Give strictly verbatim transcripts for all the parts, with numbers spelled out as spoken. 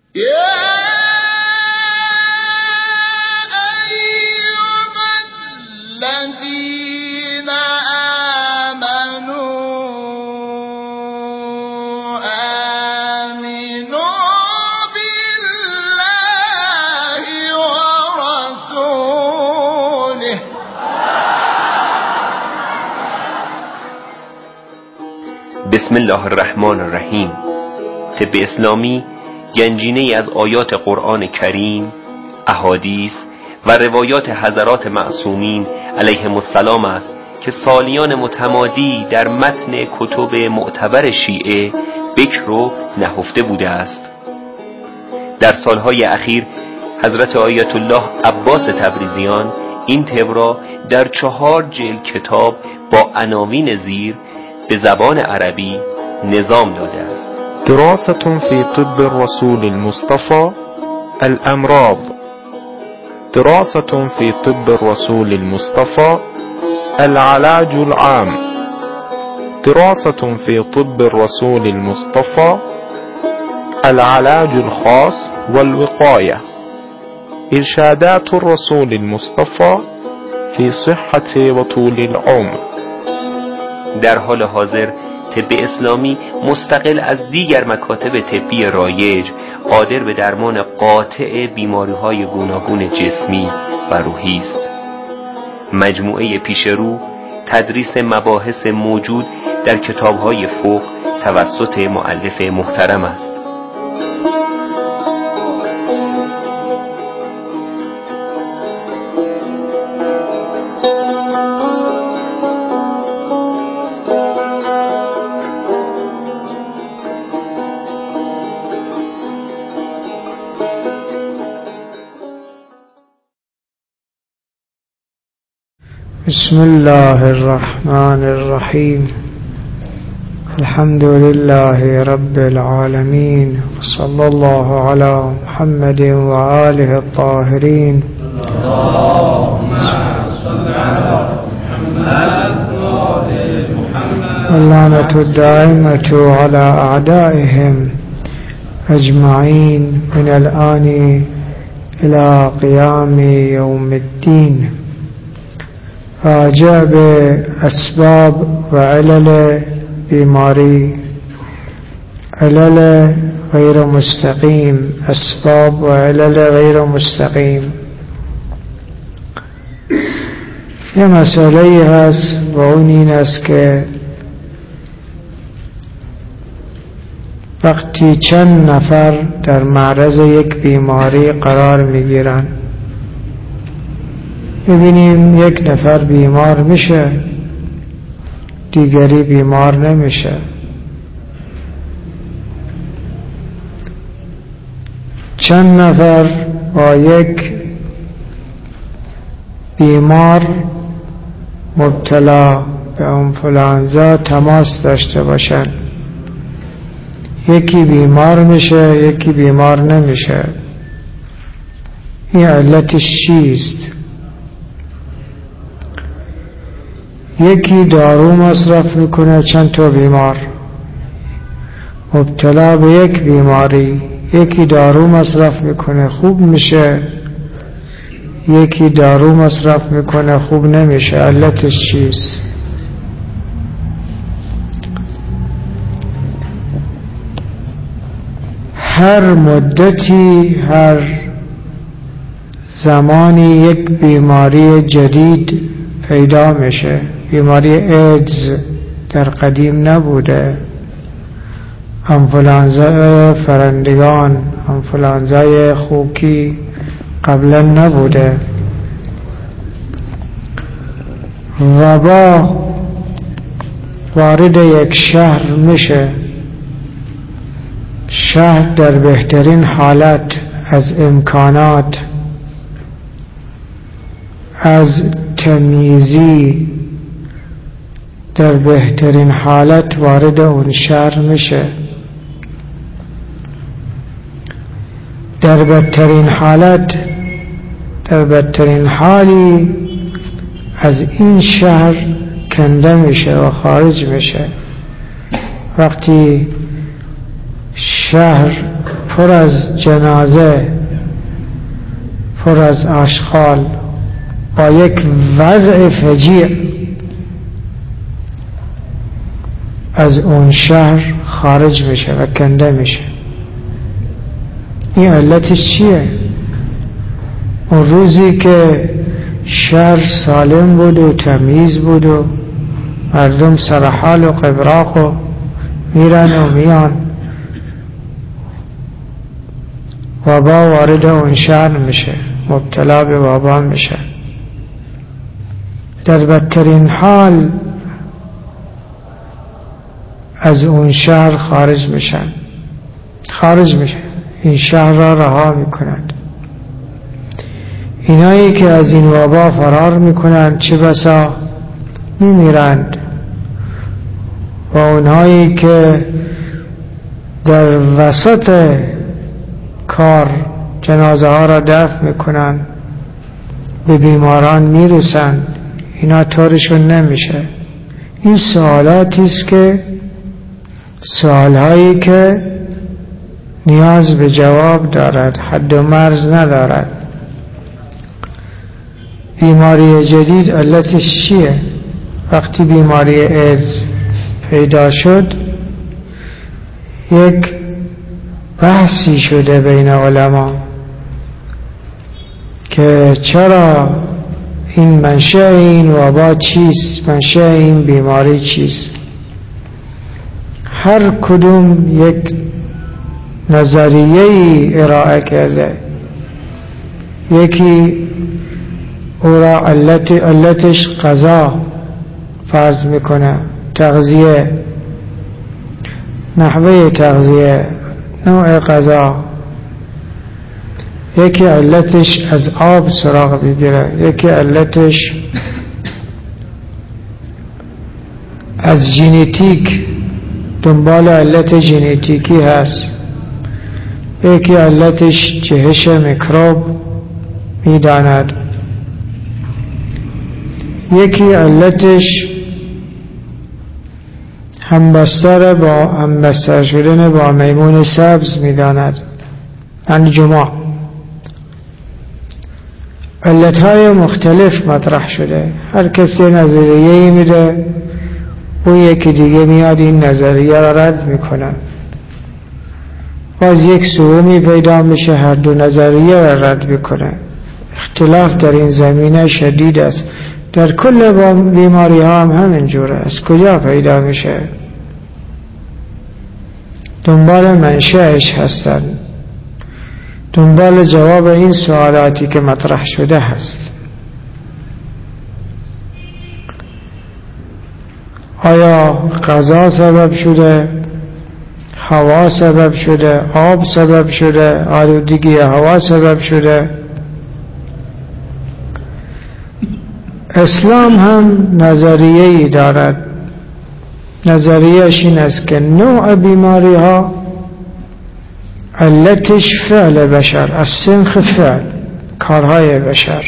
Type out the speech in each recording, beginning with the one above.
بسم الله الرحمن الرحیم. طب اسلامی گنجینه‌ای از آیات قرآن کریم، احادیث و روایات حضرات معصومین علیهم السلام است که سالیان متمادی در متن کتب معتبر شیعه بکر و نهفته بوده است. در سالهای اخیر حضرت آیت الله عباس تبریزیان این طب را در چهار جلد کتاب با عناوین زیر به زبان عربی نظام داده است. دراسة في طب الرسول المصطفى الأمراض. دراسة في طب الرسول المصطفى العلاج العام. دراسة في طب الرسول المصطفى العلاج الخاص والوقاية. إرشادات الرسول المصطفى في صحة وطول العمر. در حال حاضر طب اسلامی مستقل از دیگر مکاتب طبی رایج قادر به درمان قاطع بیماری‌های گوناگون جسمی و روحی است. مجموعه پیشرو تدریس مباحث موجود در کتاب‌های فقه توسط مؤلف محترم است. بسم الله الرحمن الرحيم. الحمد لله رب العالمين، وصلى الله على محمد وآله الطاهرين. اللهم صل على محمد وآل محمد. واللعنة الدائمة على أعدائهم أجمعين من الآن إلى قيام يوم الدين. راجع به اسباب و علل بیماری، علل غیر مستقیم، اسباب و علل غیر مستقیم. یه مسئله هست و اون این است که وقتی چند نفر در معرض یک بیماری قرار میگیرن، ببینیم یک نفر بیمار میشه، دیگری بیمار نمیشه. چند نفر با یک بیمار مبتلا به آنفولانزا تماس داشته باشن، یکی بیمار میشه یکی بیمار نمیشه. این علتش چیست؟ یکی دارو مصرف میکنه چند تا بیمار مبتلا به یک بیماری، یکی دارو مصرف میکنه خوب میشه، یکی دارو مصرف میکنه خوب نمیشه. علتش چیست؟ هر مدتی، هر زمانی یک بیماری جدید پیدا میشه. بیماری ایدز در قدیم نبوده، آنفولانزا فرندگان، آنفولانزای خوکی قبلا نبوده. وبا وارد یک شهر میشه، شهر در بهترین حالت از امکانات، از تمیزی در بهترین حالت وارد اون شهر میشه. در بدترین حالت، در بدترین حالی از این شهر کنده میشه و خارج میشه. وقتی شهر پر از جنازه، پر از آشغال، با یک وضع فجیع از اون شهر خارج میشه و کنده میشه. این علتش چیه؟ اون روزی که شهر سالم بود و تمیز بود و مردم سرحال و قبراق و میرن و میان، وبا وارد اون شهر میشه، مبتلا به وبا میشه. در بدترین حال از اون شهر خارج میشن خارج میشن این شهر را رها میکنند. اینایی که از این وبا فرار میکنند چه بسا میمیرند، و اونهایی که در وسط کار جنازه ها را دفن میکنند به بیماران میرسند، اینا طورشون نمیشه. این سوالاتی است که سوالهایی که نیاز به جواب دارد، حد و مرز ندارد. بیماری جدید علتش چیه؟ وقتی بیماری ایدز پیدا شد یک بحثی شده بین علما که چرا این منشأ این وبا چیست، منشأ این بیماری چیست. هر کدوم یک نظریه‌ای ارائه کرده. یکی او را علت علتش غذا فرض میکنه، تغذیه، نحوه تغذیه، نوع غذا. یکی علتش از آب سراغ بگیره، یکی علتش از ژنتیک، دنبال علت ژنتیکی هست. یکی علتش جهش میکروب میداند. یکی علتش همبستر با همبستر شدن با میمون سبز میداند، انجما. علتهای مختلف مطرح شده، هر کسی نظریه‌ای میده، اون یکی دیگه میاد این نظریه را رد میکنه، باز یک سومی پیدا میشه هر دو نظریه را رد میکنه. اختلاف در این زمینه شدید است. در کل بیماری ها هم همینجوره. از کجا پیدا میشه؟ دنبال منشأش هستن، دنبال جواب این سوالاتی که مطرح شده هست. آیا غذا سبب شده، هوا سبب شده، آب سبب شده، آلودگی هوا سبب شده؟ اسلام هم نظریه‌ای دارد. نظریه‌اش این است که نوع بیماری ها علتش فعل بشر، از سنخ فعل، کارهای بشر.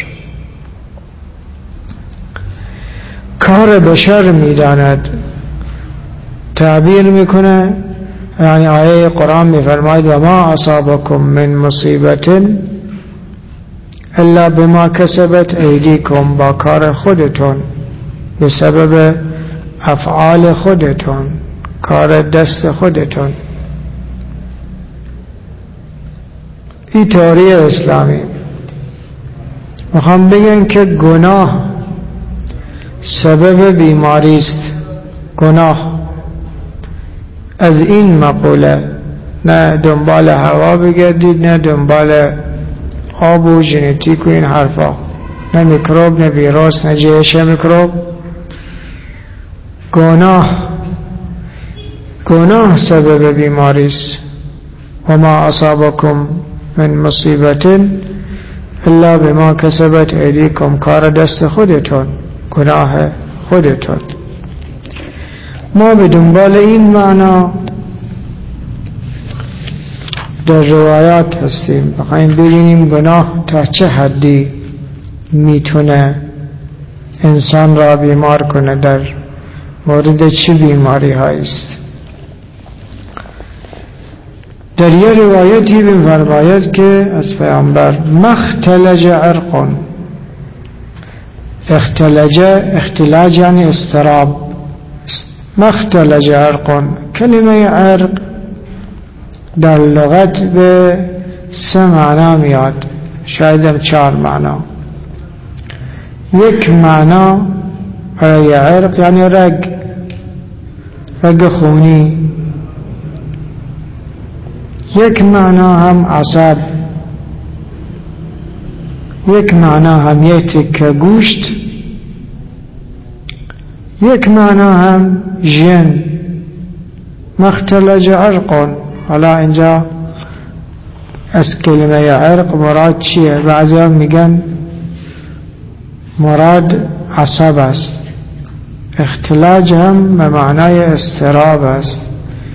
کار بشر میداند، تعبیر میکنه. یعنی آیه قرآن میفرماید و ما اصابکم من مصیبت الا بما کسبت ایدیکم، با کار خودتون، به سبب افعال خودتون، کار دست خودتون. این تئوری اسلامی. میخوام بگن که گناه سبب بیماری است. گناه از این مقوله، نه دنبال هوا بگردید، نه دنبال آب و ژنتیک و این حرفا، نه میکروب، نه ویروس، نه جهش میکروب. گناه گناه سبب بیماری است. و ما اصابکم من مصیبت الا بما کسبت ایدیکم، کار دست خودتون، گناه خودتون. ما به دنبال این معنا در روایات هستیم، بخوایم ببینیم گناه تا چه حدی میتونه انسان را بیمار کنه، در مورد چه بیماری هاییست. در یه روایتی می‌فرماید که از پیامبر مختلج عرق، اختلج اختلاج یعنی استراب، مختلج عرق. کلمه عرق در لغت به سه معنا میاد، شاید هم چهار معنا. یک معنا برای عرق یعنی رگ، رگ خونی. یک معنا هم عصب، یک معنا هم یک تکه گوشت، یک معنا هم ژن. مختلج عرق. حالا اینجا از کلمه عرق مراد چیه؟ بعضی هم میگن مراد عصب است. اختلاج هم به معنای استراب است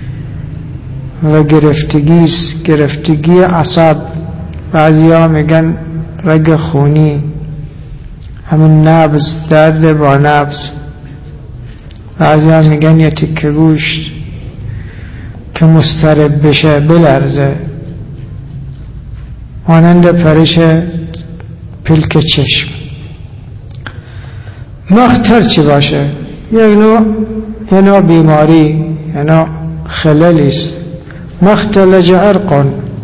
و گرفتگی است، گرفتگی عصب. بعضی ها میگن رگ خونی، همون نبض، درد با نبض. بعضی ها میگن یه تکه گوشت که مضطرب بشه، بلرزه، مانند پرش پلک چشم. مختر چی باشه؟ یک نوع یک نوع بیماری، یک نوع خللی است. مختلج عرق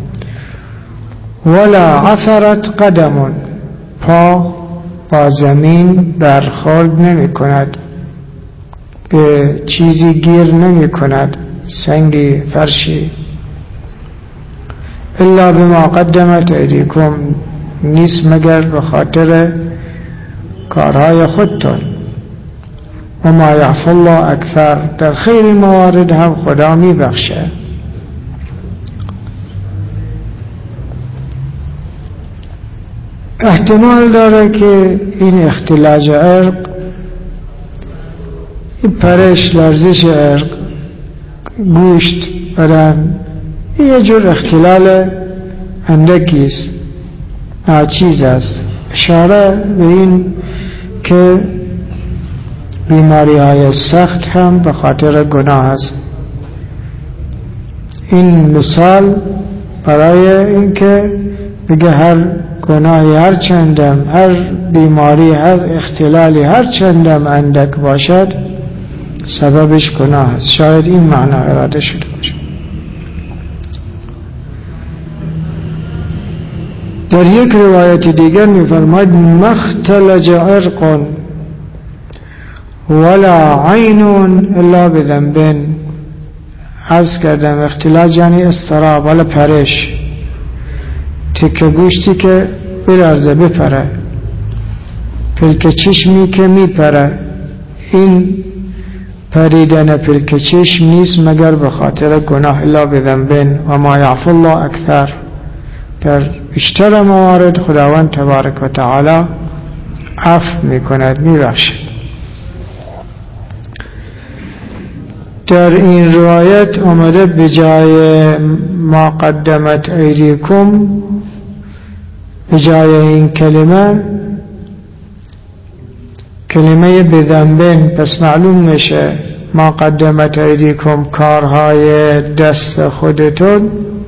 ولا عثرت قدم، پا با زمین برخورد نمی کند، به چیزی گیر نمی کند، سنگی، فرشی. الا بما قدمت ایدیکم، نیست مگر به خاطر کارهای خودتون. و ما یعفو الله اکثر، در خیلی موارد هم خدا می بخشه. احتمال داره که این اختلاج عرق، این پرش، لرزش عرق، گوشت، بدن، یه جور اختلال اندکی است، ناچیز است. اشاره به این که بیماری های سخت هم به خاطر گناه است. این مثال برای این که بگه هر گناهی، هر چندم، هر بیماری، هر اختلالی، هر چندم اندک باشد، سببش گناه است. شاید این معنا اراده شده باشه. در یک روایت دیگر می‌فرماید مختلج عرق ولا عین الا بذنب. عرض کردم اختلاج یعنی استراب، ولا پرش، تکه گوشتی که بلرزه، بپره، پلک چشمی که میپره. این پریدن پلک چشم نیست مگر به خاطر گناه. الا بذنب و ما یعفو الله اکثر، در بیشتر موارد خداوند تبارک و تعالی عفو میکند، میبخشد. در این روایت آمده به جای ما قدمت ایدیکم، به جای این کلمه کلمه بذنبن. پس معلوم میشه ما قدمت ایدیکم، کارهای دست خودتون،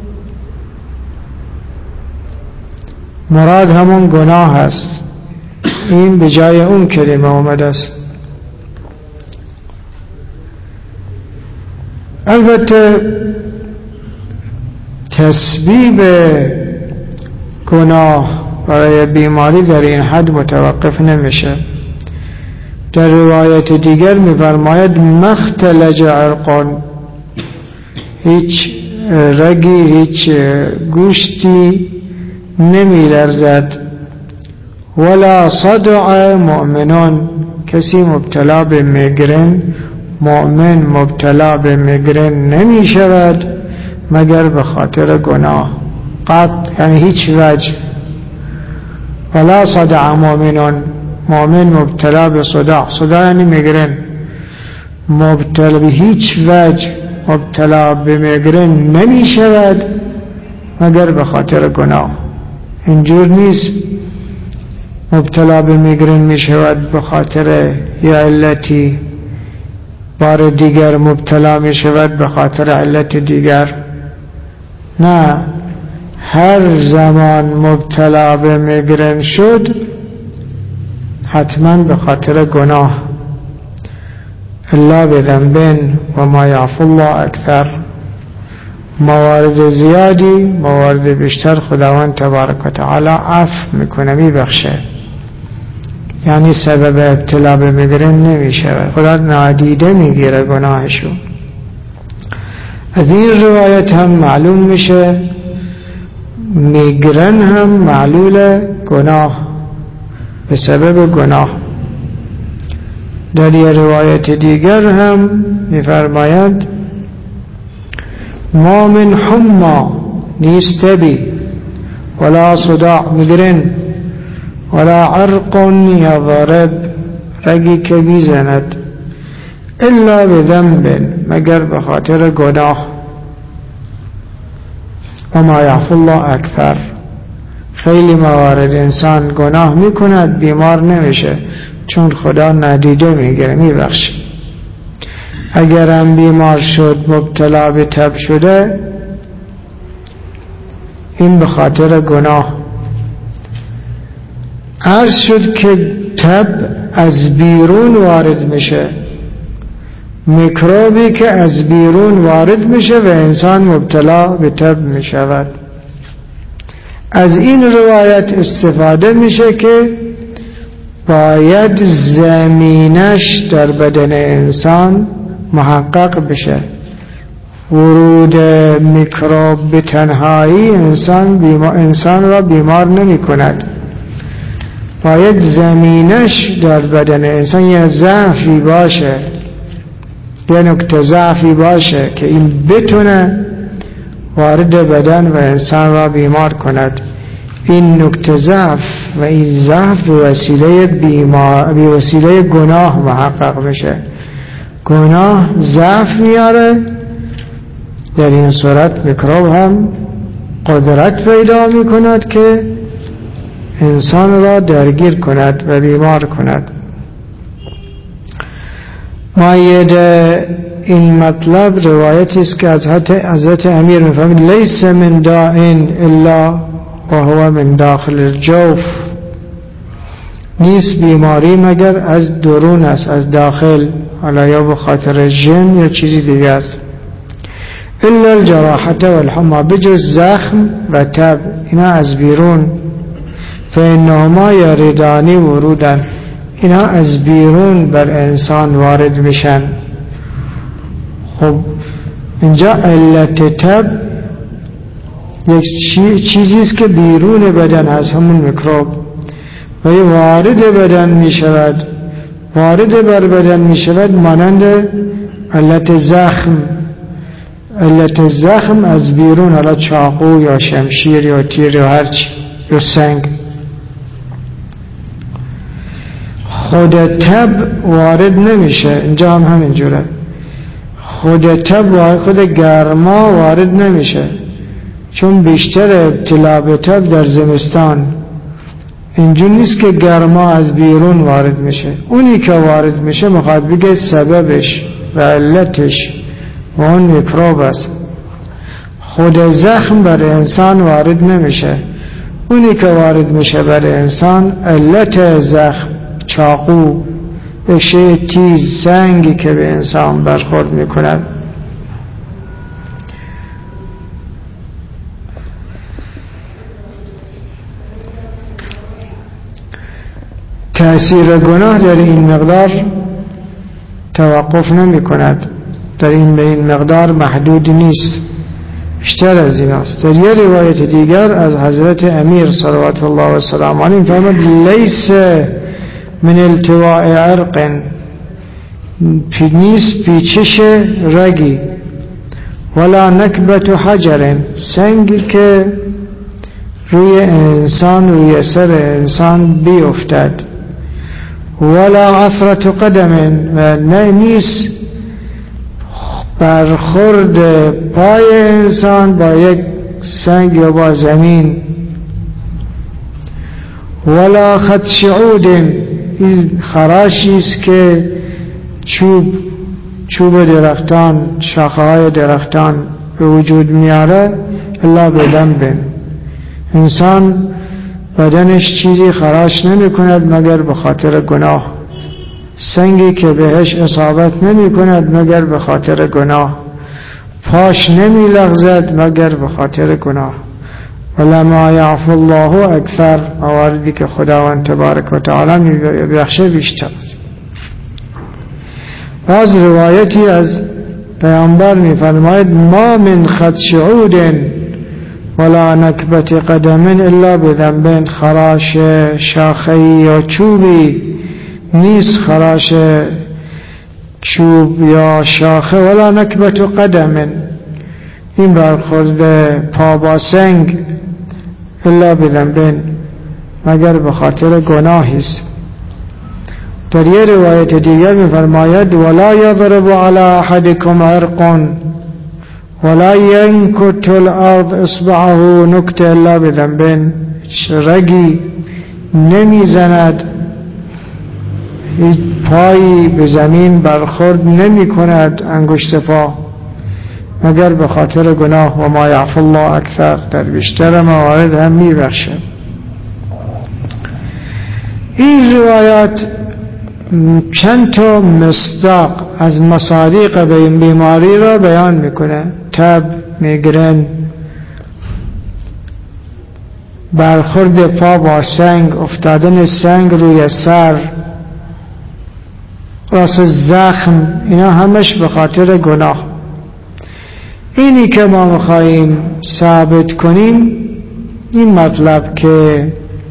مراد همون گناه است. این به جای اون کلمه آمده است. البته تسبیب گناه برای بیماری در این حد متوقف نمیشه. در روایت دیگر می‌فرماید مختلج عرق، هیچ رگی، هیچ گوشتی نمی لرزد. ولا صدع مؤمنان، کسی مبتلا به میگرن، مؤمن مبتلا به میگرن نمی شود مگر به خاطر گناه. قط یعنی هیچ وجه. ولا صدع مؤمنان، مؤمن مبتلا به صداع، صداع یعنی میگرن، مبتلا به هیچ وجه مبتلا به میگرن نمی شود مگر به خاطر گناه. اینجور نیست مبتلا به میگرن می شود به خاطر یا علتی، بار دیگر مبتلا می شود به خاطر علت دیگر. نه، هر زمان مبتلا به میگرن شد حتما به خاطر گناه. الا بذنبن و ما یعفو الله اکثر. موارد زیادی، موارد بیشتر خداوند تبارک و تعالی عفو میکنه، میبخشه. یعنی سبب ابتلا به میگرن نمیشه، خدا نادیده میگیره گناهشو. از این روایت هم معلوم میشه میگرن هم معلول گناه، به سبب گناه. در یه روایت دیگر هم میفرماید ما من حما نیست بی ولا صداع میگرن ولا عرق یضرب رگی که بیزند الا بذنب مگر به خاطر گناه. و ما یعفو الله اکثر. خیلی موارد انسان گناه میکند بیمار نمیشه چون خدا نادیده میگیره، میبخشه. اگرم بیمار شد مبتلا به تب شده این به خاطر گناه. عرض شد که تب از بیرون وارد میشه، میکروبی که از بیرون وارد میشه و انسان مبتلا به تب میشود. از این روایت استفاده میشه که باید زمینش در بدن انسان محقق بشه. ورود میکروب به تنهایی انسان بیمار انسان را بیمار نمی کند. باید زمینش در بدن انسان یه ضعفی باشه، یه نکته ضعفی باشه که این بتونه وارد بدن و انسان را بیمار کند. این نکته ضعف و این ضعف به وسیله بیمار به وسیله گناه محقق میشه. گناه ضعف میاره، در این صورت میکروب هم قدرت پیدا میکند که انسان را درگیر کند و بیمار کند. مایه این مطلب روایتی است که از حضرت امیر میفرماید لیس من داء الا و هو من داخل الجوف. نیست بیماری مگر از درون است، از داخل، حالا یا به خاطر جن یا چیزی دیگه است. الا الجراحه والحمى، بجز زخم و تب، اینا از بیرون. فانهما یردان ورودن، اینا از بیرون بر انسان وارد میشن. خب اینجا علت تب یک چیزی است که بیرون بدن هست، همون میکروب، و یه وارد بدن میشود. وارد بر بدن میشود مانند علت زخم. علت زخم از بیرون، حالا چاقو یا شمشیر یا تیر یا هرچی یا سنگ. خود تب وارد نمیشه، اینجا هم همینجوره. خود تب، خود گرما وارد نمیشه، چون بیشتر ابتلا به تب در زمستان. اینجور نیست که گرما از بیرون وارد میشه. اونی که وارد میشه میخواد بگه سببش و علتش و اون میکروب است. خود زخم بر انسان وارد نمیشه. اونی که وارد میشه بر انسان علت زخم، چاقو، بشه تیز، سنگی که به انسان برخورد میکند. تأثیر گناه در این مقدار توقف نمی کند، در این به این مقدار محدود نیست، بیشتر از این است. در یه روایت دیگر از حضرت امیر صلوات الله و سلام علیه فرمود لیس من التواء عرق، نیست پیچش رگی، ولا نکبت حجر، سنگی که روی انسان، روی سر انسان بیفتد، ولا عثرة قدم، و نه نیست برخورد پای انسان با یک سنگ یا با زمین، ولا خدش عود، این خراشی است که چوب چوب درختان، شاخه‌های درختان به وجود میاره، الا بذنب. انسان بدنش چیزی خراش نمی کند مگر به خاطر گناه، سنگی که بهش اصابت نمی کند مگر به خاطر گناه، پاش نمی لغزد مگر به خاطر گناه. ولما یعفو الله اکثر، مواردی که خداوند تبارک و تعالی می بخشه بیشتر. باز روایتی از پیامبر می فرماید ما من خط شعود ولا نکبت قدم الا بذنب. خراش شاخه یا چوبی نیست، خراش چوب یا شاخه، ولا نکبت قدم، این برخورد پا با سنگ، الا بذنب، مگر به خاطر گناهی است. در یه روایت دیگر می فرماید ولا یضرب علی احدکم عرق ولا ینکت الارض اصبعه نکته الا بذنب. رگی نمی زند، هیچ پایی به زمین برخورد نمی کند انگشت پا مگر به خاطر گناه. و ما یعفو الله اکثر، در بیشتر موارد هم می بخشه. این روایات چند تا مصداق از مصادیق به این بیماری را بیان میکنه. تب، میگرن، برخورد پا با سنگ، افتادن سنگ روی سر، راس زخم، اینا همش به خاطر گناه. اینی که ما میخواییم ثابت کنیم این مطلب که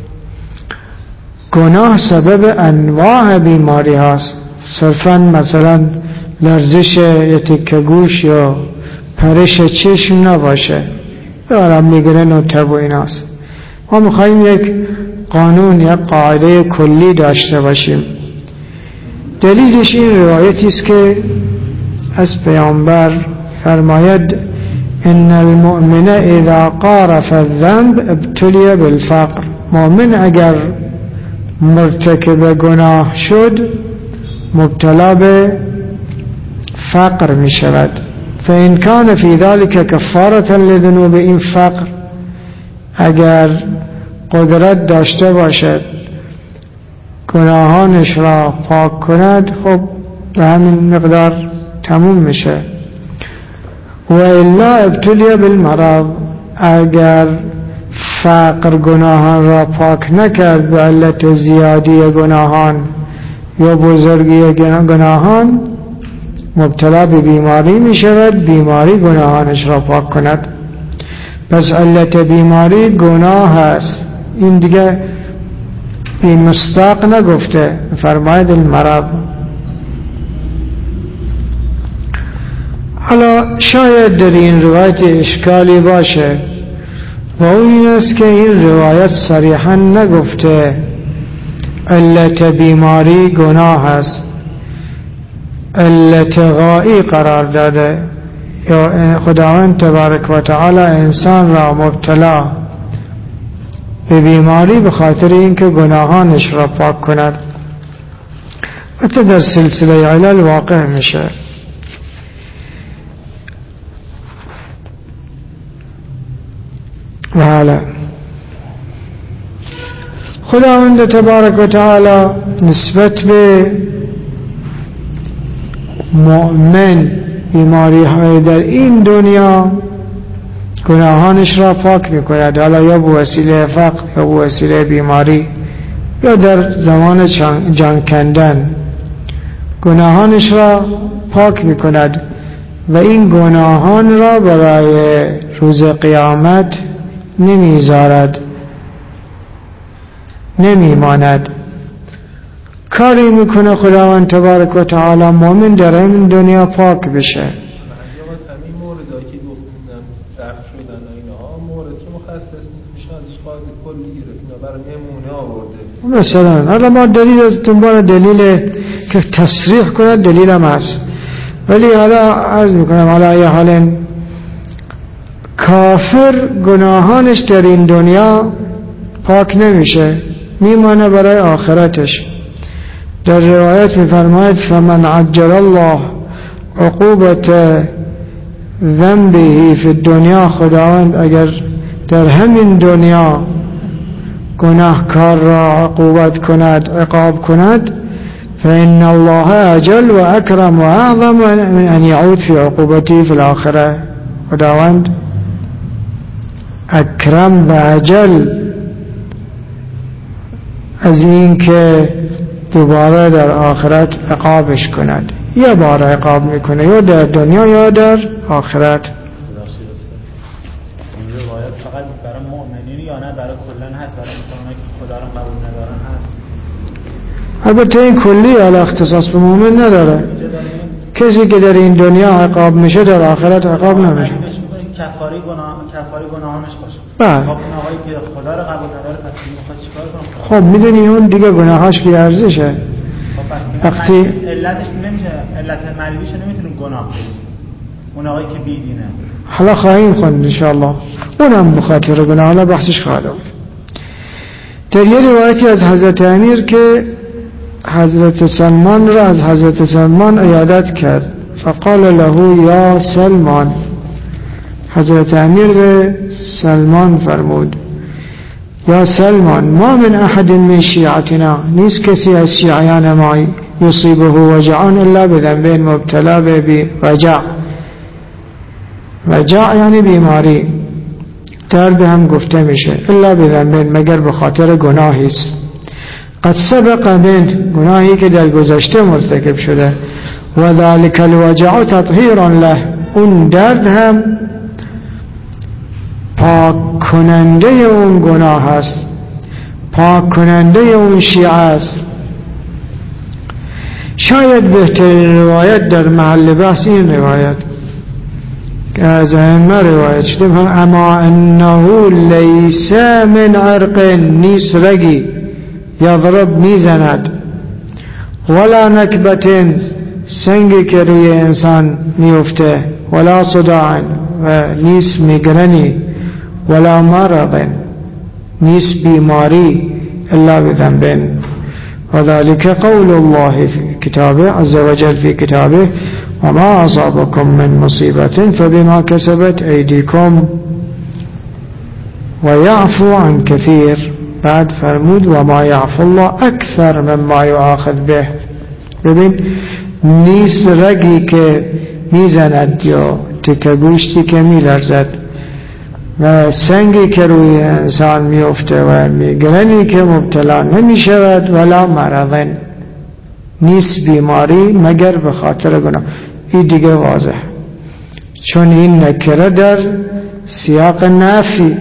گناه سبب انواع بیماری هست، صرفا مثلا لرزش یا تکه گوش یا پرش چشم نباشه، یا میگرن و تب و ایناست. ما میخواییم یک قانون یا قاعده کلی داشته باشیم. دلیلش این روایتی است که از پیامبر فرماید ان المؤمن اذا قارف الذنب ابتلی بالفقر. مؤمن اگر مرتکب گناه شد مبتلا به فقر می شود. فإن كان في ذلك كفارة لذنوب، این فقر اگر قدرت داشته باشد گناهانش را پاک کند، خب به همین مقدار تموم میشه. و الا ابتلی بالمرض، اگر فقر گناهان را پاک نکرد به علت زیادی گناهان یا بزرگی گناهان، مبتلا به بیماری می شود، بیماری گناهانش را پاک کند. پس علت بیماری گناه است. این دیگه بی مستاق نگفته، فرماید المرض. حالا شاید در این روایت اشکالی باشه و این است که این روایت صریحا نگفته علت بیماری گناه است، علت غایی قرار داده. یا خداوند تبارک و تعالی انسان را مبتلا به بیماری به خاطر اینکه گناهانش را پاک کند. حتی در سلسله علل واقع میشه. و حالا خداوند تبارک و تعالی نسبت به مؤمن بیماری های در این دنیا گناهانش را پاک میکند، حالا یا به وسیله فقر یا به وسیله بیماری یا در زمان جان کندن گناهانش را پاک میکند و این گناهان را برای روز قیامت نمیذارد، نمیماند. کاری میکنه خداوند تبارک و تعالی مؤمن در این دنیا پاک بشه. همین موردی که گفتم شرح شدن اینها مورد که مخصص نیست میشه ازش قاعده کلی گرفت، اینا برای نمونه آورده. مثلا حالا ما دلیل از دنبال دلیل که تصریح کنه دلیل هم هست، ولی حالا عرض میکنم حالا یه حال کافر گناهانش در این دنیا پاک نمیشه، میمانه برای آخرتش. در روایت میفرماید فمن عجل الله عقوبت ذنبه فی الدنیا، خداوند اگر در همین دنیا گناهکار را عقوبت کند، عقاب کند، فإن الله اجل و اکرم و اعظم من ان یعود فی عقوبته فی الاخره. خداوند اکرم و اجل از این که دوباره در آخرت عقابش کند. یا بار عقاب میکنه، یا در دنیا یا در آخرت. این روایت فقط برای مؤمنین یا نه برای کلن هست، برای انسان‌هایی که خدا رو قبول ندارن هست؟ البته این کلی علی اختصاص به مؤمن نداره. کسی که در این دنیا عقاب میشه در آخرت عقاب نمیشه. کفاری گناه کفاری گناهانش باشه. بله. خب اون آقایی که خدا رو قبول نداره پس میخواد چیکار کنه؟ خب میدونی اون دیگه گناهاش بی ارزشه. خب وقتی علتش نمیشه، علت مریضیش نمیتونه گناه بگیره. اون آقایی که بیدینه. حالا خواهیم خوند ان شاء الله. اونم بخاطر گناه، حالا بحثش خواهد بود. در یه روایتی از حضرت امیر که حضرت سلمان را از حضرت سلمان عیادت کرد، فقال له یا سلمان، حضرت امیر به سلمان فرمود یا سلمان ما من احد من شیعتنا، نیست کسی از شیعیان ما یصیبه وجع الا بذنب مبتلا به وجع. وجع یعنی بیماری، درد هم گفته میشه، الا بذنب مگر به خاطر گناهی است، قد سبق من، گناهی که در گذشته مرتکب شده، و ذلك الوجع تطهیر له، اون درد هم پاک کننده اون گناه است، پاک کننده اون شیعه است. شاید بهترین روایت در محل بحث این روایت که از ائمه روایت شده، اما انه لیس من عرق، نیست رگی، یضرب میزند، ولا نکبت، سنگی که روی انسان میفته، ولا صداع، و نیست میگرنی، ولا مرض، نیست بیماری، الا بذنب. وذلك قول الله في كتابه عز وجل في كتابه وما أصابكم من مصيبة فبما كسبت أيديكم ويعفو عن كثير. بعد فرمود وما يعفو الله أكثر مما يؤاخذ به. ببین نیست رگی که میزند یا تکه گوشتی که میلرزد و سنگی که روی انسان میفته و میگرنی که مبتلا نمیشود، ولا مرضن، نیست بیماری مگر به خاطر گناه. این دیگه واضح، چون این نکره در سیاق نفی،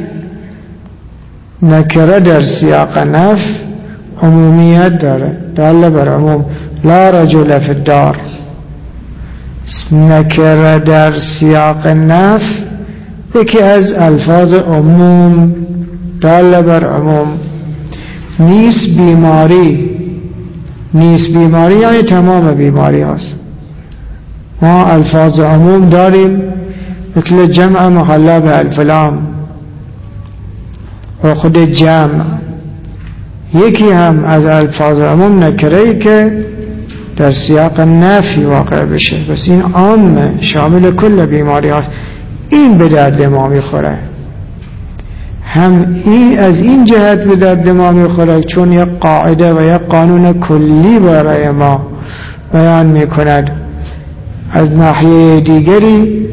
نکره در سیاق نف عمومیت داره، دل بر عموم. لا رجل فی الدار، نکره در سیاق نف یکی از الفاظ عموم، دل بر عموم. نیست بیماری، نیست بیماری یعنی تمام بیماری هست. ما الفاظ عموم داریم مثل جمع محلا به الفلام و خود جمع. یکی هم از الفاظ عموم نکرهی که در سیاق نفی واقع بشه، بس این عام شامل کل بیماری هست. این به درد ما میخوره، هم این از این جهت به درد ما میخوره چون یک قاعده و یک قانون کلی برای ما بیان میکند. از ناحیه دیگری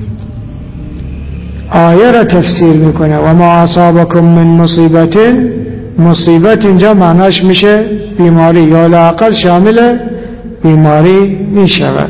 آیه را تفسیر میکنه و ما اصابکم من مصیبت، مصیبت اینجا معناش میشه بیماری یا لااقل شامل بیماری میشود.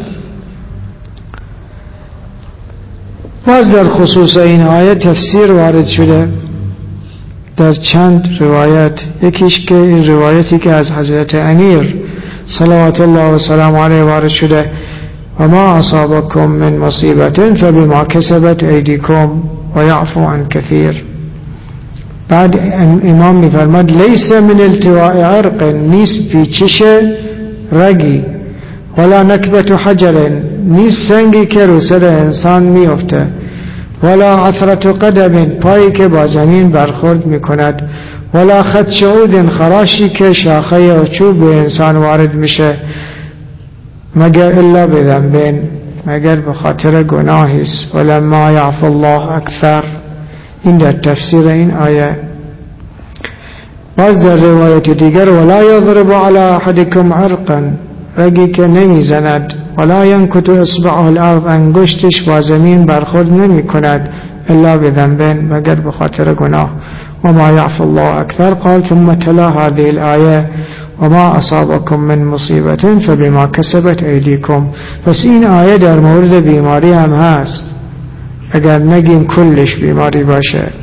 باز در خصوص این آیه تفسیر وارد شده در چند روایت. یکیش که این روایتی که از حضرت امیر صلوات الله و سلام علیه وارد شده و ما اصابکم من مصیبت فبما کسبت ایدیکم و یعفو عن کثیر. بعد امام میفرماد لیس من التواء عرق، نیست پیچش رگی، ولا نکبت حجر، نیست سنگی که رو سر انسان میفته، ولا عثرت قدم، پایی که با زمین برخورد میکند، ولا خدش عود، خراشی که شاخه و چوب به انسان وارد میشه، مگر الا بذنب، مگر به خاطر گناهی است. ولما یعفو الله اکثر، این در تفسیر این آیه. باز در روایت دیگر ولا یضرب علی احدکم عرقا، رگی که نمیزند، ولا ینکت اصبعه الارض، انگشتش با زمین برخورد نمی کند، الا بذنب، مگر به خاطر گناه. وما یعفو الله اکثر. قال ثم تلا هذه الآیه وما اصابكم من مصیبت فبما کسبت ایدیکم. پس این آیه در مورد بیماری هم هست، اگر نگیم کلش بیماری باشه.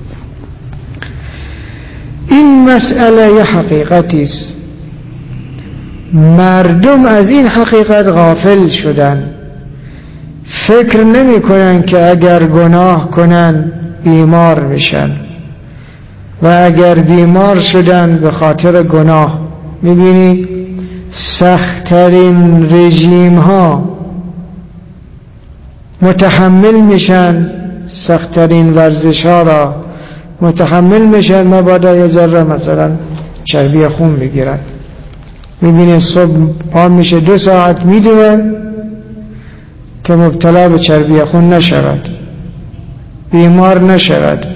این مسئله یه حقیقتی است، مردم از این حقیقت غافل شدن، فکر نمی کنن که اگر گناه کنن بیمار میشن، و اگر بیمار شدن به خاطر گناه، میبینی سخت‌ترین رژیم ها متحمل میشن، سخت‌ترین ورزش ها را متحمل میشن، مبادا یه ذره مثلا چربی خون بگیرن. میبینی صبح پا میشه دو ساعت میدوه که مبتلا به چربی خون نشود، بیمار نشود.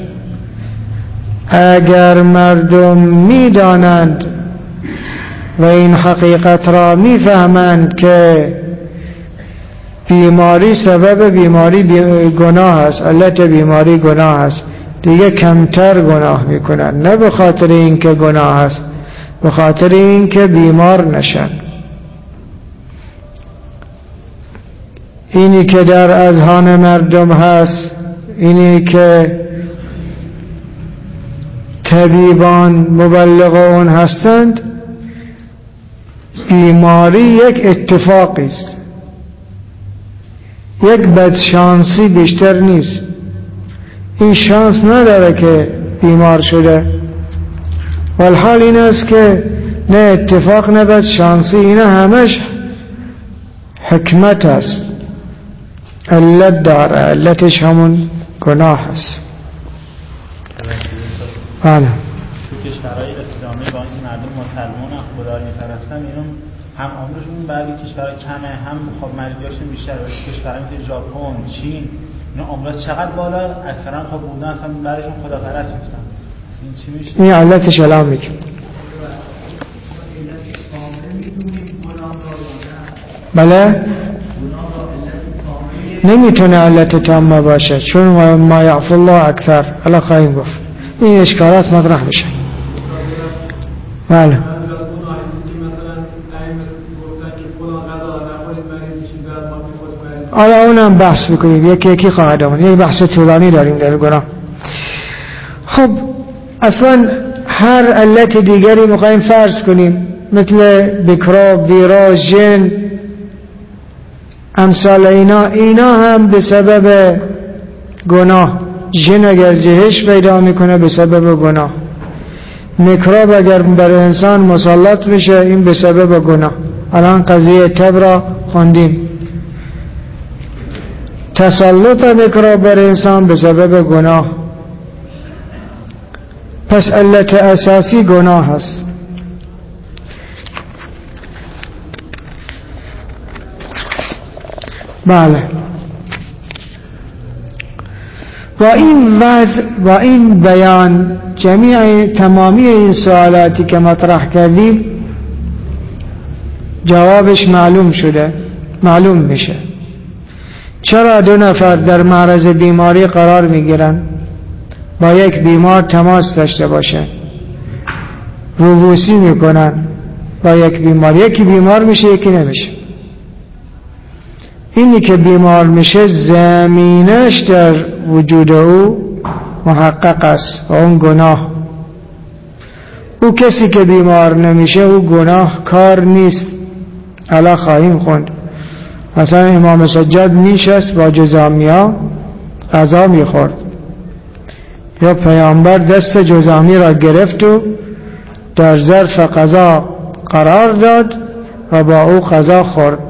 اگر مردم میدانند و این حقیقت را میفهمند که بیماری سبب بیماری بی گناه است، علت بیماری گناه است، دیگه کمتر گناه میکنن، نه به خاطر اینکه گناه است، به خاطر اینکه بیمار نشن. اینی که در اذهان مردم هست، اینی که طبیبان مبلغان هستند، بیماری یک اتفاقی است، یک بدشانسی بیشتر نیست. این شانس نداره که بیمار شده، والحال این است که نه اتفاق نه بدشانسی، اینا همش حکمت است، علت داره، علتش همون گناه است. بله. تو کشورهای اسلامی با این مردم مسلمان خدا رو می‌پرستن، اینو هم عمرشون بعضی کشورها کمه، هم خب مریضیاشون بیشتره. کشورهای مثل ژاپن، چین، اینا عمرش چقدر بالا، اکثرا خب بودن اصلا برایشون خداپرست نیستن. این چی میشه؟ این علتش الان میگم. بله؟ نمیتونه علت تامه باشه، چون ما یعفو الله اکثر. الان خواهیم گفت این اشکالات مطرح میشه. بله. حالا اونم بحث میکنید، یکی یکی خواهد آمد، یک بحث طولانی داریم در گناه. خب اصلا هر علت دیگری میخوایم فرض کنیم، مثل بکراب، ویراج، جن، امثال اینا، اینا هم به سبب گناه. جن اگر جهش پیدا میکنه به سبب گناه، میکروب اگر بر انسان مسلط میشه این به سبب گناه. الان قضیه تب را خوندیم، تسلط میکروب بر انسان به سبب گناه. پس علت اساسی گناه هست. بله. با این وضع، با این بیان، جمیع تمامی این سوالاتی که مطرح کردیم جوابش معلوم شده، معلوم میشه. چرا دو نفر در معرض بیماری قرار میگیرن؟ با یک بیمار تماس داشته باشن، روبوسی میکنن با یک بیمار، یکی بیمار میشه یکی نمیشه. اینی که بیمار میشه زمینش در وجود او محقق است و اون گناه. او کسی که بیمار نمیشه او گناه کار نیست. الا خواهیم خوند مثلا امام سجاد میشست با جذامیا غذا میخورد، یا پیامبر دست جذامی را گرفت و در ظرف غذا قرار داد و با او غذا خورد،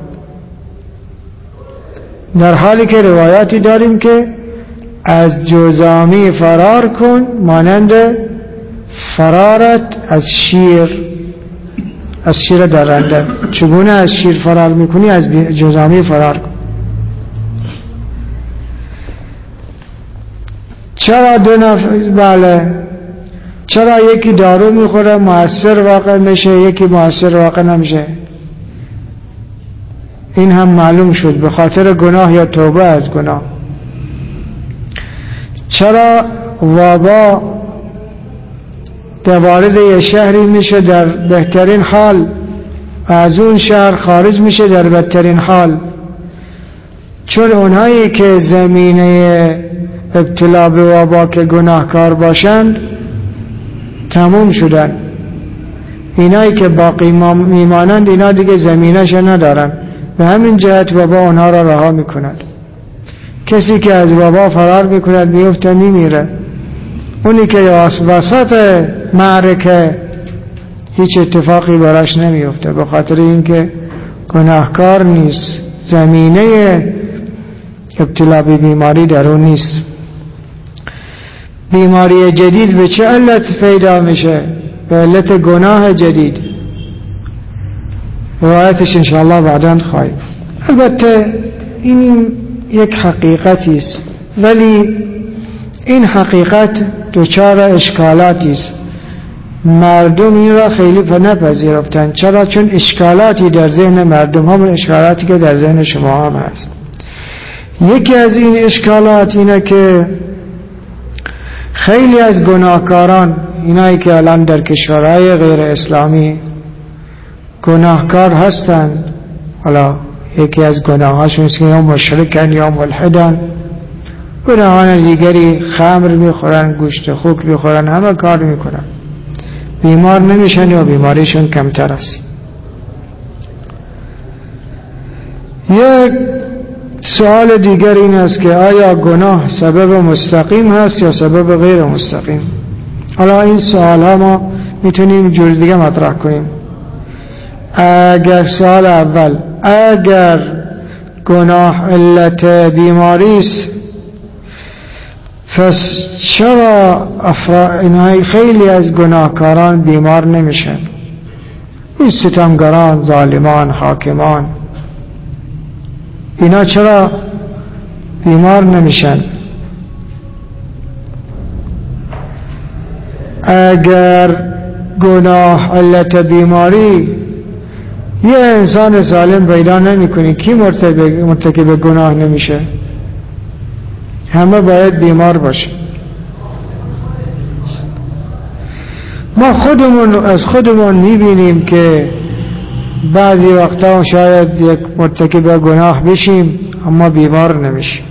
در حالی که روایاتی داریم که از جذامی فرار کن مانند فرارت از شیر، از شیر درنده. چگونه از شیر فرار میکنی؟ از جذامی فرار کن. چرا دو نفر بله چرا یکی دارو میخوره مؤثر واقع میشه یکی مؤثر واقع نمیشه؟ این هم معلوم شد به خاطر گناه یا توبه از گناه. چرا وبا در وارد یه شهری میشه در بهترین حال و از اون شهر خارج میشه در بدترین حال؟ چون اونهایی که زمینه ابتلا به وبا که گناهکار باشند تموم شدن، اینایی که باقی میمانند اینا دیگه زمینه‌ش ندارن، به همین جهت وبا اونها را رها میکند. کسی که از وبا فرار میکند میفته میمیره، اونی که وسط معرکه هیچ اتفاقی براش نمیفته به خاطر اینکه گناهکار نیست، زمینه ابتلا به بیماری در اون نیست. بیماری جدید به چه علت پیدا میشه؟ به علت گناه جدید. روایتش انشاءالله بعداً خواهیم. البته این یک حقیقتی است، ولی این حقیقت دچار اشکالاتی است. مردم این را خیلی نپذیرفتند. چرا؟ چون اشکالاتی در ذهن مردم، همون اشکالاتی که در ذهن شما هم هست. یکی از این اشکالات اینه که خیلی از گناهکاران، اینایی که الان در کشورهای غیر اسلامی گناهکار هستند، حالا یکی از گناهاشون است که یا مشرکن یا ملحدن، گناهان دیگری خمر میخورن، گوشت خوک میخورن، همه کار میکنن، بیمار نمیشن یا بیماریشون کمتر است. یک سوال دیگر این است که آیا گناه سبب مستقیم هست یا سبب غیر مستقیم؟ حالا این سوال ها ما میتونیم جور دیگه مطرح کنیم. اگر سوال اول، اگر گناه علت بیماری است، پس چرا افراد خیلی از گناهکاران بیمار نمیشن؟ این ستمگران، ظالمان، حاکمان، اینا چرا بیمار نمیشن؟ اگر گناه علت بیماری، یه انسان سالم پیدا نمی کنی کی مرتکب گناه نمیشه؟ همه باید بیمار باشه. ما خودمون از خودمون میبینیم که بعضی وقتا شاید یک مرتکب گناه بشیم اما بیمار نمیشیم.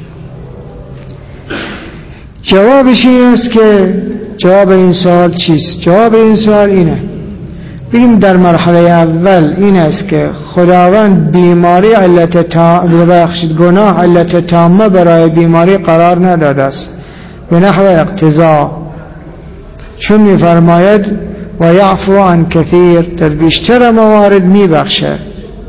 جوابش این است که جواب این سوال چیست؟ جواب این سوال اینه، بگیم در مرحله اول این است که خداوند بیماری علت تام ببخشید گناه علت تامه برای بیماری قرار نداده است به نحو اقتضا، چون میفرماید و یعفو عن کثیر، در بیشتر موارد میبخشه.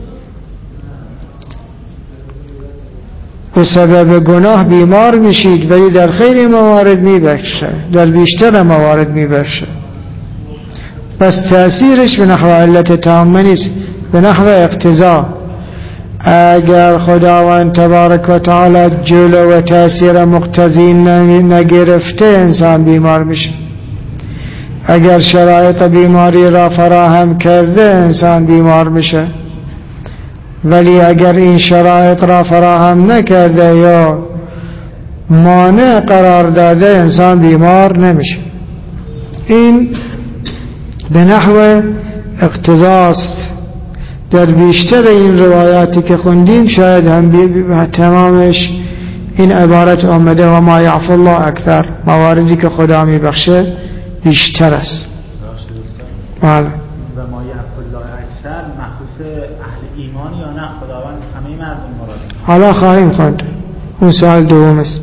به سبب گناه بیمار میشید ولی در خیلی موارد میبخشه، در بیشتر موارد میبخشه. پس تأثیرش به نحو علت تامه نیست، به نحو اقتضا. اگر خداوند تبارک و تعالی جلو و تأثیر مقتضی نگرفته انسان بیمار میشه. اگر شرایط بیماری را فراهم کرده انسان بیمار میشه، ولی اگر این شرایط را فراهم نکرده یا مانع قرار داده انسان بیمار نمیشه. این به نحو اقتضاست. در بیشتر این روایاتی که خوندیم شاید هم تمامش این عبارت آمده و ما یعفو الله اکثر، مواردی که خدا میبخشه بیشتر است. بله. و ما یعفو الله اکثر مخصوص اهل ایمان یا نه خداوند همه مردم مراد؟ حالا خواهیم خوند، اون سوال دوم است.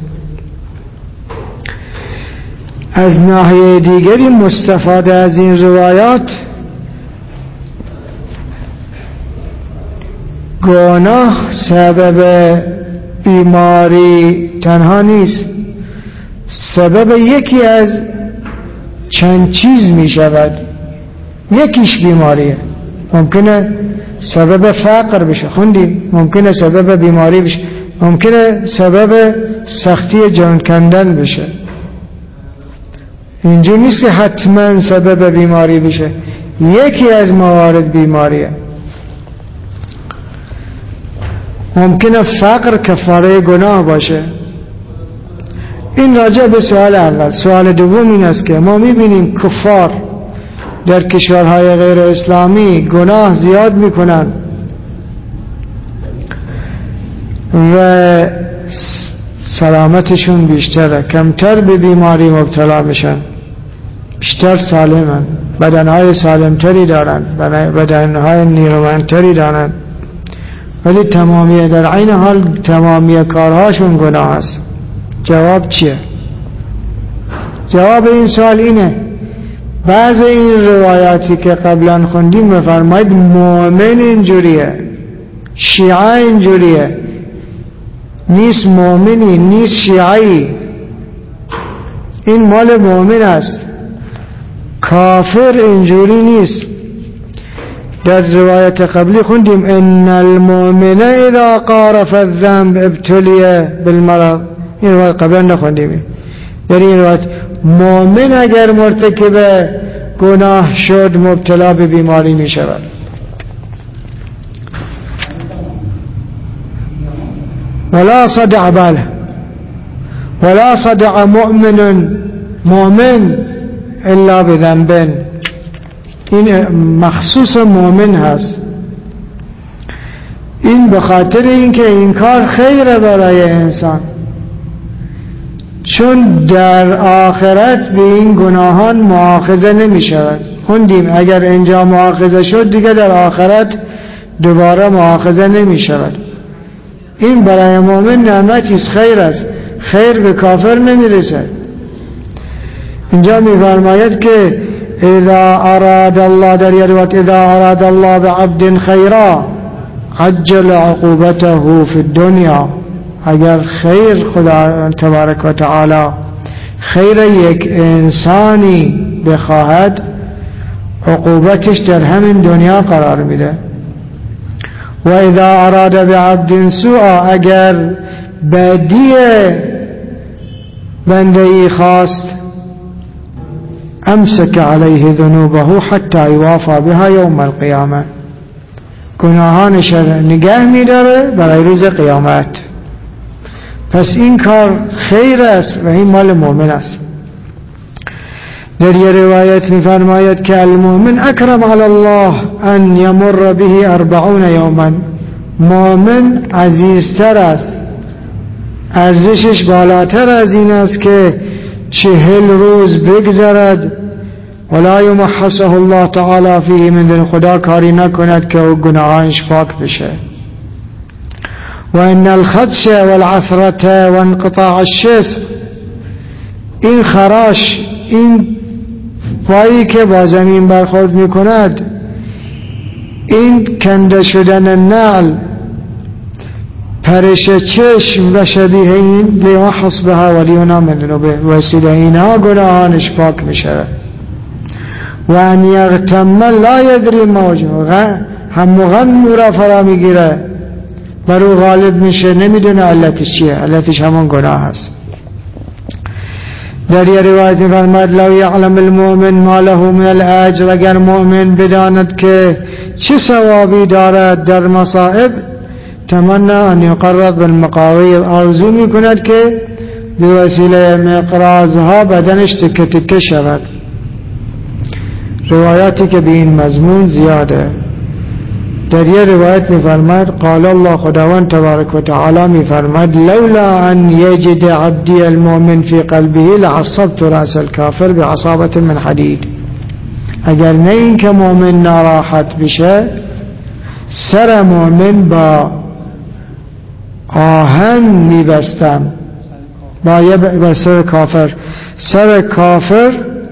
از ناحیه دیگری مستفاده از این روایات، گناه سبب بیماری تنها نیست، سبب یکی از چند چیز می شود. یکیش بیماریه، ممکنه سبب فقر بشه، خوندیم، ممکنه سبب بیماری بشه، ممکنه سبب سختی جان کندن بشه، اینجور نیست که حتما سبب بیماری بشه، یکی از موارد بیماریه. ممکنه فقر کفاره گناه باشه. این راجع به سوال اول. سوال دوم این است که ما میبینیم کفار در کشورهای غیر اسلامی گناه زیاد میکنن و سلامتشون بیشتره، کمتر به بیماری مبتلا میشن، بیشتر سالمن، بدنهای سالمتری دارن، بدنهای نیرومندتری دارن، ولی تمامی در عین حال تمامی کارهاشون گناه است. جواب چیه؟ جواب این سوال اینه: بعض این روایاتی که قبلا خوندیم بفرمایید مؤمن اینجوریه، شیعه اینجوریه، نیست مؤمنی، نیست شیعی، این مال مؤمن است، کافر اینجوری نیست. در روایت قبلی خوندیم ان المؤمن اذا قارف الذنب ابتلی بالمرض. این روایت قبلا نخوندیم. در این روایت مؤمن اگر مرتکب گناه شد مبتلا به بیماری می شود. ولا صدع باله ولا صدع مؤمن مؤمن الا بذنب. این مخصوص مؤمن هست. این به خاطر اینکه این کار خیره برای انسان، چون در آخرت به این گناهان مؤاخذه نمی شود. خوندیم اگر اینجا مؤاخذه شد دیگه در آخرت دوباره مؤاخذه نمی شود. این برای مؤمن نعمتی خیر است، خیر به کافر نمی رسد. اینجا می فرماید که اذا اراد الله، در یه روایت اذا اراد الله بعبد خیرا عجل عقوبته فی الدنیا. اگر خیر خدا تبارک و تعالی خیر یک انسانی بخواهد عقوبتش در همین دنیا قرار میده. و اذا اراد بعبد سوء، اگر بدی بندهی خواست امسک علیه ذنوبه حتی یوافى بها یوم القیامه، گناهانش نگه میداره برای روز قیامت. پس این کار خیر است و این مال مؤمن است. در یه روایت می‌فرماید که المؤمن اکرم علی الله ان یمر به اربعون یوما. مؤمن عزیزتر است، ارزشش بالاتر از این است که چهل روز بگذرد ولا یمحصه الله تعالی فیه من ذنب، خدا کاری نکند که او گناهانش پاک بشه. و ان الخدش والعثرة وانقطاع الشسم، این خراش، این پایی که با زمین برخورد میکند، این کنده شدن نعل، پرش چشم و شبیه این، لیمحص بها ولینا من ذنوبه، وسیله اینها گناهانش پاک میشه. و ان یغتم لا یدری ما وجهه، هم غم را فرا میگیره، بر او غالب میشه، نمیدونه علتش چیه، علتش همون گناه هست. در یه روایت می‌فرماید لو یعلم المؤمن ما له من الاجر، اگر مؤمن بداند که چه ثوابی دارد در مصائب، تمنا ان یقرب بالمقاوی، آرزو میکند که به وسیله مقرازها بدنش تکه تکه شود. روایاتی که به این مضمون زیاده. در یه روایت می‌فرماید قال الله، خداوند تبارک و تعالی می‌فرماید لولا ان یجد عبدی المؤمن فی قلبه لعصبت راس الكافر بعصابة من حدید. اگر نه این که مؤمن ناراحت بشه، سر مؤمن با آهن میبستم، با یه با سر کافر، سر کافر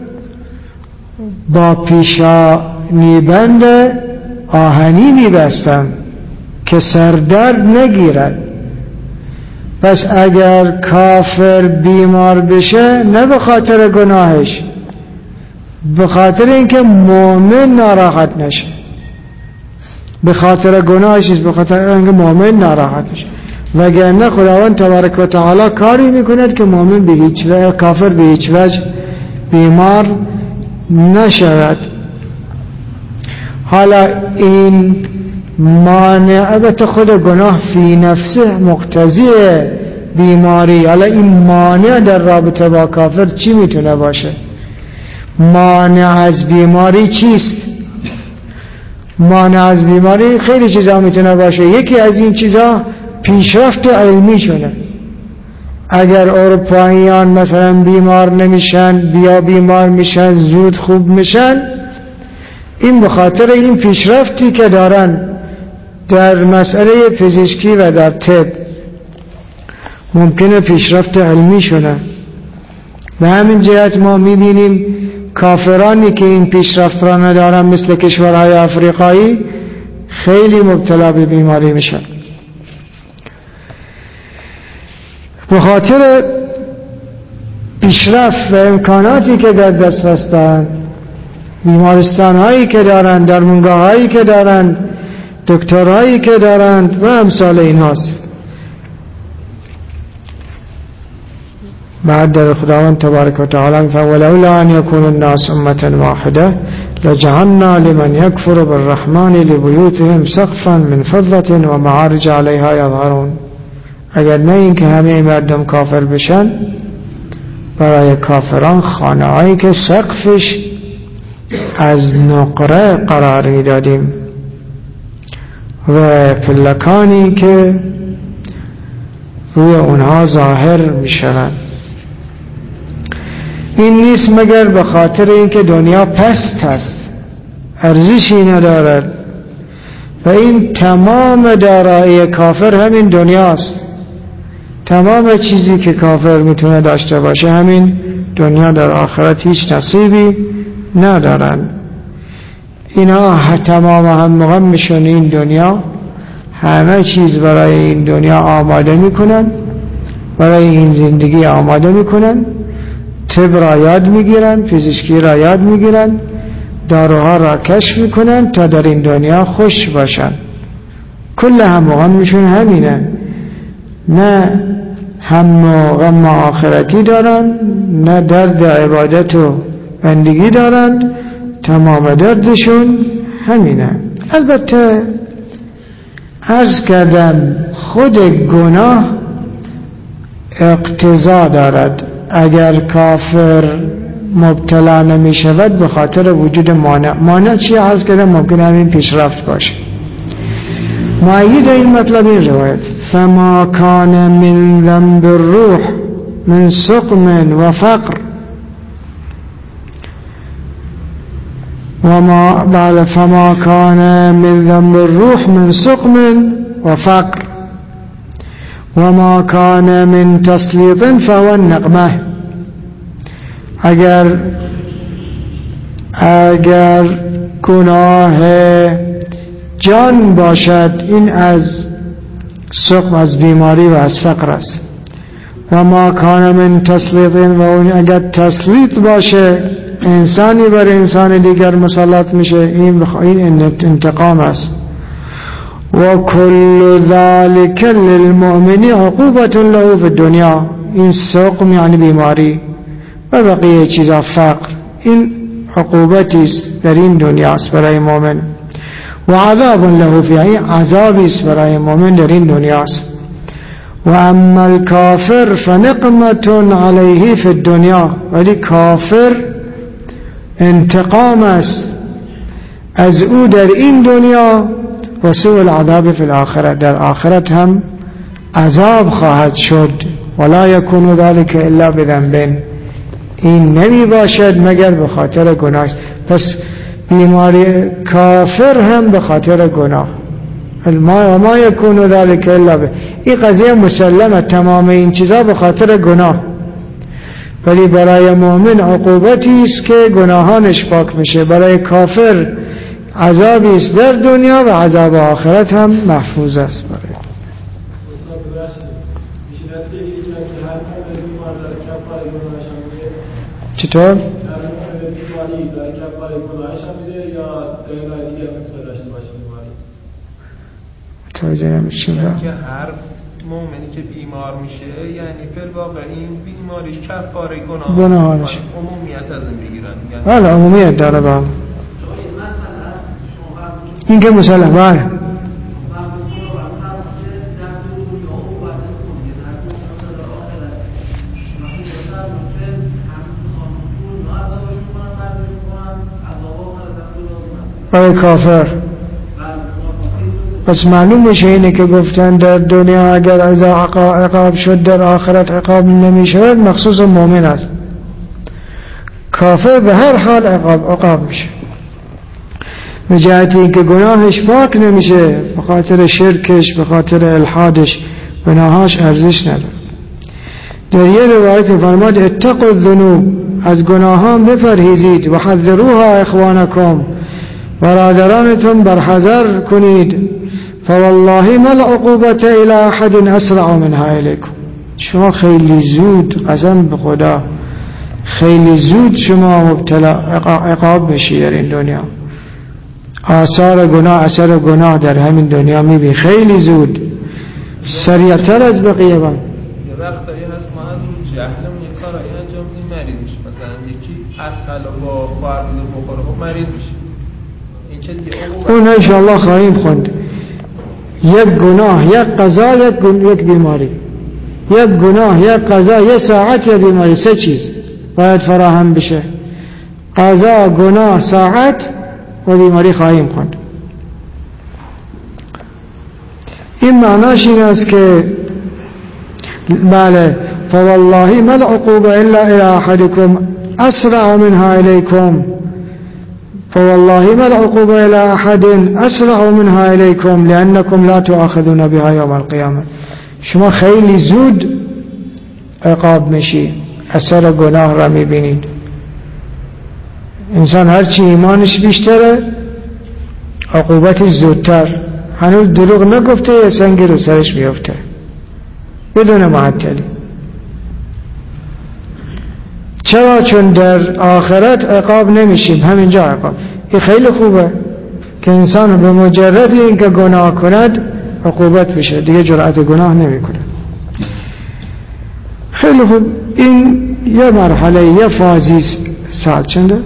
با پیشانی بند آهنی میبستم که سردرد نگیرد. پس اگر کافر بیمار بشه، نه به خاطر گناهش، به خاطر اینکه مؤمن ناراحت نشه، به خاطر گناهش، به خاطر اینکه مؤمن ناراحت نشه. وگرنه خداوند تبارک و تعالی کاری میکند که مؤمن به هیچ وجه، کافر به هیچ وجه بیمار نشود. حالا این مانع، البته خود گناه فی نفسه مقتضی بیماری، حالا این مانع در رابطه با کافر چی میتونه باشه؟ مانع از بیماری چیست؟ مانع از بیماری خیلی چیزا میتونه باشه. یکی از این چیزا پیشرفت علمی شونه. اگر اروپاییان مثلا بیمار نمیشن، بیا بیمار میشن، زود خوب میشن، این به خاطر این پیشرفتی که دارن در مسئله پزشکی و در طب. ممکنه پیشرفت علمی شونه. به همین جهت ما میبینیم کافرانی که این پیشرفت را ندارن مثل کشورهای افریقایی خیلی مبتلا به بیماری میشن. به خاطر پیشرفت و امکاناتی که در دست هستند، بیمارستان هایی که دارند، درمانگاه هایی که دارند، دکترهایی که دارند و امثال این هاست. بعد در خداوند تبارک و تعالی فولولا ان یکون الناس امة واحده لجعلنا لمن یکفر بالرحمن لبیوتهم سقفا من فضة و معارج علیها یظهرون. اگر نه این که همه مردم کافر بشن، برای کافران خانه هایی که سقفش از نقره قرار میدادیم و پلکانی که روی اونها ظاهر میشوند. این نیست مگر به خاطر اینکه دنیا پست هست، ارزشی ندارد و این تمام دارایی کافر همین دنیاست. تمام چیزی که کافر میتونه داشته باشه همین دنیا، در آخرت هیچ نصیبی ندارن. اینا تمام هم مغمشون این دنیا، همه چیز برای این دنیا آماده میکنن، برای این زندگی آماده میکنن، طب را یاد میگیرن، پزشکی را یاد میگیرن، داروها را کشف میکنن تا در این دنیا خوش باشن. کل هم غمشون همینه، نه هم غم آخرتی دارن، نه درد عبادت و بندگی دارن، تمام دردشون همینه. البته عرض کردم خود گناه اقتضا دارد. اگر کافر مبتلا نمی شود به خاطر وجود مانع. مانع چی عرض کردم؟ ممکن همین پیشرفت باشه. مؤید این مطلب این روایت فما کان من ذنب الروح من سقم و فقر وما بعد فما کان من ذنب الروح من سقم و فقر وما کان من تسلیط فهو النقمه. اگر اگر گناه جان باشد، این از سقم، از بیماری و از فقر است. و ما کان من تسلیط، و اگر تسلیط باشه، انسانی بر انسان دیگر مسلط میشه، این این انتقام است. و کل ذلك للمؤمن عقوبة له في الدنیا. این سقم یعنی بیماری و بقیه چیزا فقر، این عقوبتی است در این دنیاست برای مؤمن. و عذاب له فی، این عذابی است برای مؤمن در این دنیاست. و اما الکافر فنقمة علیه فی الدنیا، ولی کافر انتقام است از او در این دنیا، و سوء العذاب فی الاخره، در آخرت هم عذاب خواهد شد. ولا یکون ذلك الا بذنب، این نمی باشد مگر به خاطر گناه. پس بیماری کافر هم به خاطر گناه. ما ما یکون ذلك الا به، این قضیه مسلمه، تمام این چیزا به خاطر گناه. ولی برای مؤمن عقوبتی است که گناهانش پاک میشه. برای کافر عذابی است در دنیا و عذاب آخرت هم محفوظ است برای. چطور؟ توجه نمیشه که هر مؤمنی که بیمار میشه یعنی فی الواقع این بیماریش کفاره گناه گناهانش عمومیت از این بگیرن بله عمومیت داره با این که مسلم بله برای کافر پس معلوم میشه اینه که گفتن در دنیا اگر اذا عقاب شد در آخرت عقاب نمیشود مخصوص مؤمن است. کافر به هر حال عقاب عقاب میشه به جهتی اینکه گناهش پاک نمیشه به خاطر شرکش به خاطر الحادش گناهاش ارزش نداره. در یه روایت فرمود اتقوا الذنوب از گناهان بپرهیزید و حذروها اخوانکم برادرانتون برحذر کنید فوالله ما العقوبة الى احد اسرع منها الیکم شما خیلی زود قسم به خدا خیلی زود شما مبتلا عقاب میشید در این دنیا آثار گناه اثر گناه در همین دنیا میبینی خیلی زود سریعتر از بقیه با یه وقتایی هست ما از اون جهلمون یه کارایی انجام میدیم مریض میشه مثلا یکی اصل با خواهرزه بخوره خب مریض میشه این که دیگه اون انشاءالله خواهیم خوند یک گناه یک قضا یک, یک بیماری یک گناه یک قضا یک ساعت یک بیماری سه چیز باید فراهم بشه قضا گناه ساعت و بیماری خواهیم خوند. این معناش این است که بله فوالله ما العقوبة الا الى احدكم اسرع منها الیکم فوالله ما العقوبة الى احد اسرع منها الیکم لانکم لا تؤاخذون بها یوم القیامه شما خیلی زود عقاب میشی اثر گناه را میبینید. انسان هرچی ایمانش بیشتره عقوبتش زودتر هنوز دروغ نگفته یه سنگی رو سرش میفته بدون معطلی. چرا؟ چون در آخرت عقاب نمیشیم همینجا عقاب. این خیلی خوبه که انسان به مجرد اینکه گناه کند عقوبت بشه دیگه جرأت گناه نمیکنه. خیلی خوب این یه مرحله یه فازی ساعت چنده؟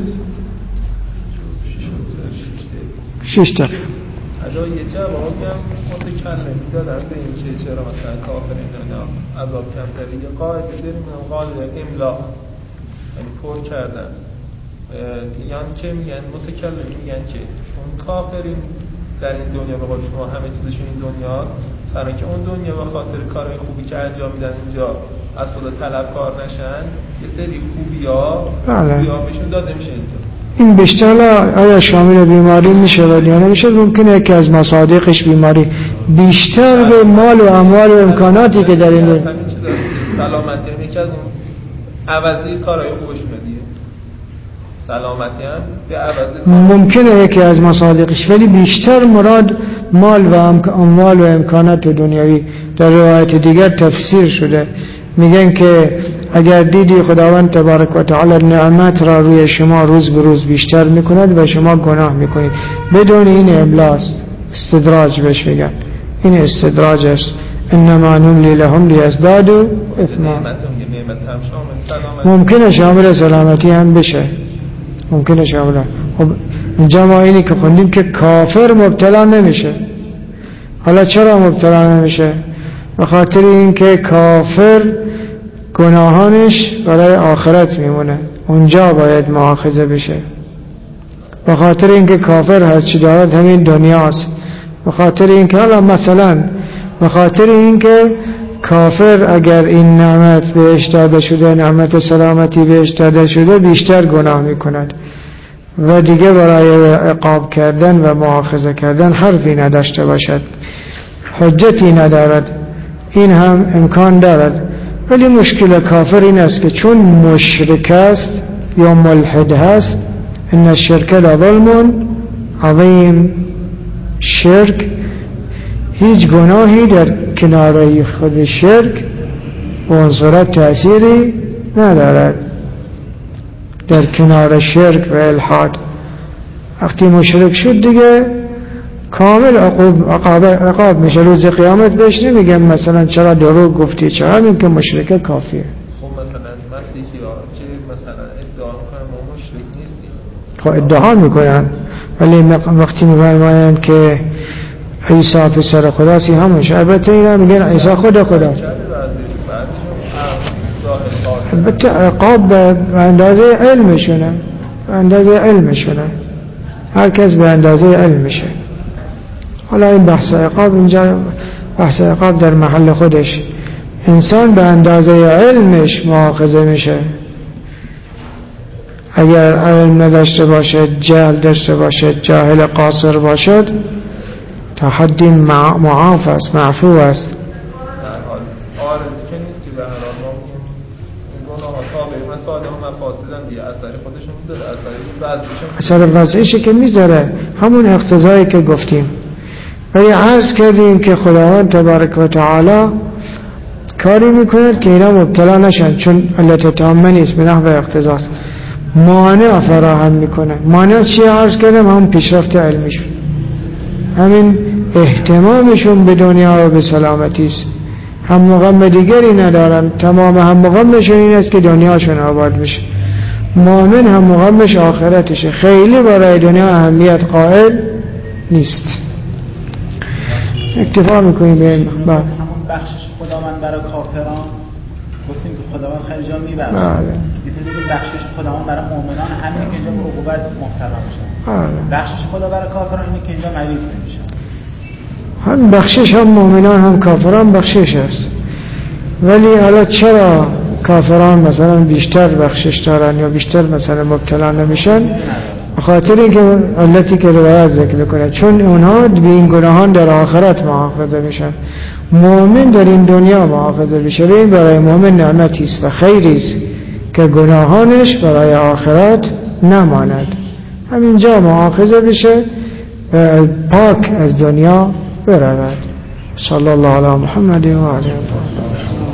شش دقیقه. اجا یه جوابی هم متکلمی دادن به این که چرا مثلا کافرین اینا عذاب کمتری یه قاعده داریم هم قاعده املا یعنی پر کردن یعنی که میگن متکلم میگن که چون کافرین در این دنیا به قول شما همه چیزشون این دنیاست برای که اون دنیا به خاطر کارهای خوبی که انجام میدن اینجا از خدا طلبکار نشن یه سری خوبیا خوبیا بهشون داده میشه اینجا. این بیشتر آیا شامل بیماری میشه و یا نمیشه؟ ممکنه که از مصادیقش بیماری بیشتر به مال و اموال و امکاناتی که در این سلامتی هم یکی از اون عوضی کارهای خوبشونه دیگه سلامتی هم به عوضی ممکنه یکی از مصادیقش ولی بیشتر مراد مال و اموال و امکانات دنیوی. در روایت دیگر تفسیر شده میگن که اگر دیدی خداوند تبارک و تعالی نعمت را روی شما روز به روز بیشتر میکند و شما گناه میکنید بدون این ابلاس استدراج بهش میگن این استدراج است انما نملی لهم لیزدادوا اثما ممکنه شامل سلامتی هم بشه ممکنه شامل خب اینجا ما اینی که خوندیم که کافر مبتلا نمیشه. حالا چرا مبتلا نمیشه؟ به خاطر اینکه کافر گناهانش برای آخرت میمونه اونجا باید مؤاخذه بشه. به خاطر اینکه کافر هرچی دارد همین دنیاست. به خاطر اینکه حالا مثلا به خاطر اینکه کافر اگر این نعمت بهش داده شده نعمت سلامتی بهش داده شده بیشتر گناه میکند و دیگه برای عقاب کردن و مؤاخذه کردن حرفی نداشته باشد حجتی ندارد. این هم امکان دارد ولی مشکل کافر این است که چون مشرک است یا ملحد هست ان الشرک لظلم عظیم شرک هیچ گناهی در کناره خود شرک و اون صورت تأثیری ندارد. در کنار شرک و الحاد وقتی مشرک شد دیگه کامل عقوب عقاب عقاب میشه. روز قیامت بهش نمیگن مثلا چرا دروغ گفتی، چرا این که مشرک کافیه. خب مثلا مسیحی ها که مثلا ادعا کنن ما مشرک نیستیم، خب ادعا میکنن، ولی وقتی میفرماین که عیسی پسر خداست همونش. البته اینا میگن عیسی خدا خدا. البته عقاب به اندازه علمشونه، به اندازه علمشونه، هر کس به اندازه علمشه. حالا این بحث عقاب اینجا بحث عقاب در محل خودش. انسان به اندازه علمش مؤاخذه میشه. اگر علم نداشته باشد، جهل داشته باشد، جاهل قاصر باشد، تا حدی معاف است، معفو است. آره که نیست که به هر حال ما این گناه ها تابع مسائل و مفاسدن دیگه، اثر خودشون میذاره، اثر وضعیشون اثر وضعیشه که میذاره، همون اقتضایی که گفتیم. ولی عرض کردیم که خداوند تبارک و تعالی کاری میکند که اینا مبتلا نشن، چون علت تامه نیست، به نحو اقتضاست. مانع فراهم میکنه. مانع چی عرض کردم؟ هم پیشرفت علمیشون، همین اهتمامشون به دنیا و به سلامتی است. هم مغم دیگری ندارن، تمام هم مغمشون این است که دنیاشون آباد بشه. مؤمن هم مغمش آخرتشه، خیلی برای دنیا اهمیت قائل نیست. اکتفا میکنیم به این مقدار. همون بخشش خداوند برای کافران گفتیم که خداوند خیلی جا میبره. بله. میتونیم که بخشش خداوند برای مؤمنان همین که اینجا به عقوبت مبتلا میشن. بله. بخشش خدا برای کافران اینه که اینجا مریض نمیشن. هم بخشش هم مؤمنان هم کافران بخشش است. ولی حالا چرا کافران مثلا بیشتر بخشش دارن یا بیشتر مثلا مبتلا نمیشن؟ بخاطر اینکه علتی که روایت ذکر کنه، چون اونها به این گناهان در آخرت محافظه میشن. مؤمن در این دنیا محافظه میشه. این برای مؤمن نعمتی است و خیری است که گناهانش برای آخرت نماند، همینجا محافظه بشه و پاک از دنیا برود. صلی الله علی محمد و علی آله.